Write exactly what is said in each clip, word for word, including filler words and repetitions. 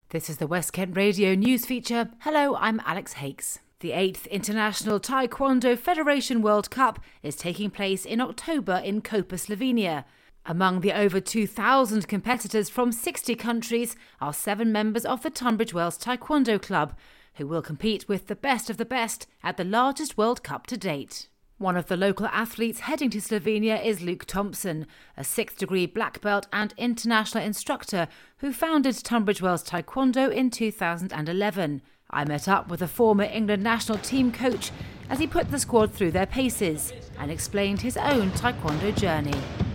This is the West Kent Radio News feature. Hello, I'm Alex Hakes. The eighth International Taekwondo Federation World Cup is taking place in October in Koper, Slovenia. Among the over two thousand competitors from sixty countries are seven members of the Tunbridge Wells Taekwondo Club, who will compete with the best of the best at the largest World Cup to date. One of the local athletes heading to Slovenia is Luke Thompson, a sixth degree black belt and international instructor who founded Tunbridge Wells Taekwondo in two thousand eleven. I met up with a former England national team coach as he put the squad through their paces and explained his own Taekwondo journey.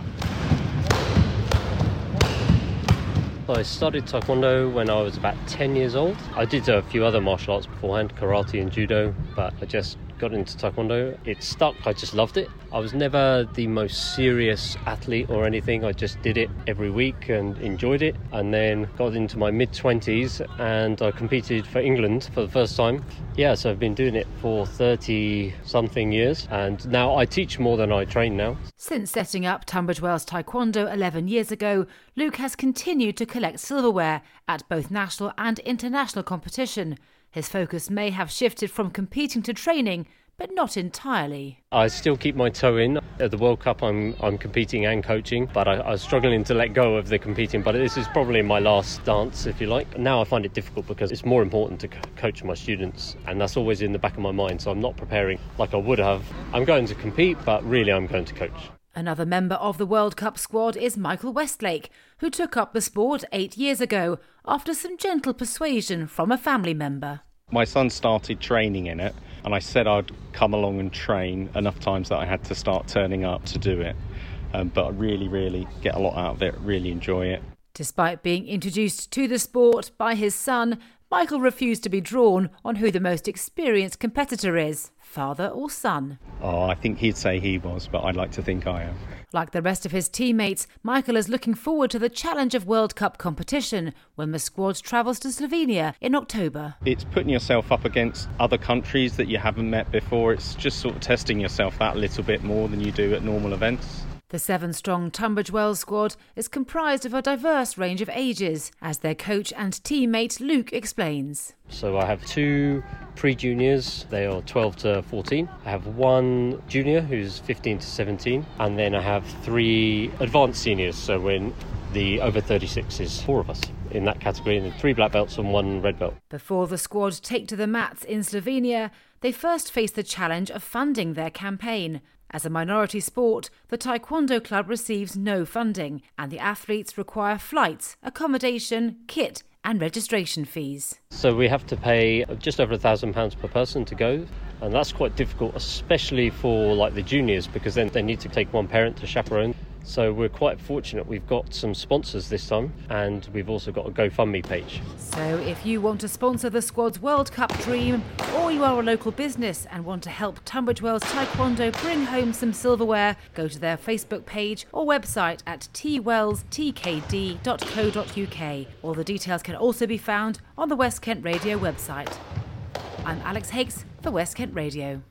I started Taekwondo when I was about ten years old. I did a few other martial arts beforehand, karate and judo, but I just got into Taekwondo. It stuck, I just loved it. I was never the most serious athlete or anything. I just did it every week and enjoyed it. And then got into my mid-twenties and I competed for England for the first time. Yeah, so I've been doing it for thirty-something years and now I teach more than I train now. Since setting up Tunbridge Wells Taekwondo eleven years ago, Luke has continued to collect silverware at both national and international competition. His focus may have shifted from competing to training, but not entirely. I still keep my toe in. At the World Cup, I'm I'm competing and coaching, but I, I was struggling to let go of the competing. But this is probably my last dance, if you like. Now I find it difficult because it's more important to co- coach my students, and that's always in the back of my mind, so I'm not preparing like I would have. I'm going to compete, but really I'm going to coach. Another member of the World Cup squad is Michael Westlake, who took up the sport eight years ago after some gentle persuasion from a family member. My son started training in it and I said I'd come along and train enough times that I had to start turning up to do it. Um, but I really, really get a lot out of it, really enjoy it. Despite being introduced to the sport by his son, Michael refused to be drawn on who the most experienced competitor is, father or son. Oh, I think he'd say he was, but I'd like to think I am. Like the rest of his teammates, Michael is looking forward to the challenge of World Cup competition when the squad travels to Slovenia in October. It's putting yourself up against other countries that you haven't met before. It's just sort of testing yourself that little bit more than you do at normal events. The seven-strong Tunbridge Wells squad is comprised of a diverse range of ages, as their coach and teammate Luke explains. So I have two pre-juniors, they are twelve to fourteen. I have one junior who's fifteen to seventeen, and then I have three advanced seniors, so when the over thirty-six is four of us in that category, and three black belts and one red belt. Before the squad take to the mats in Slovenia, they first face the challenge of funding their campaign. As a minority sport, the Taekwondo Club receives no funding, and the athletes require flights, accommodation, kit and registration fees. So we have to pay just over a thousand pounds per person to go, and that's quite difficult, especially for like the juniors, because then they need to take one parent to chaperone. So we're quite fortunate we've got some sponsors this time, and we've also got a GoFundMe page. So if you want to sponsor the squad's World Cup dream, or you are a local business and want to help Tunbridge Wells Taekwondo bring home some silverware, go to their Facebook page or website at t wells t k d dot co dot u k. All the details can also be found on the West Kent Radio website. I'm Alex Hakes for West Kent Radio.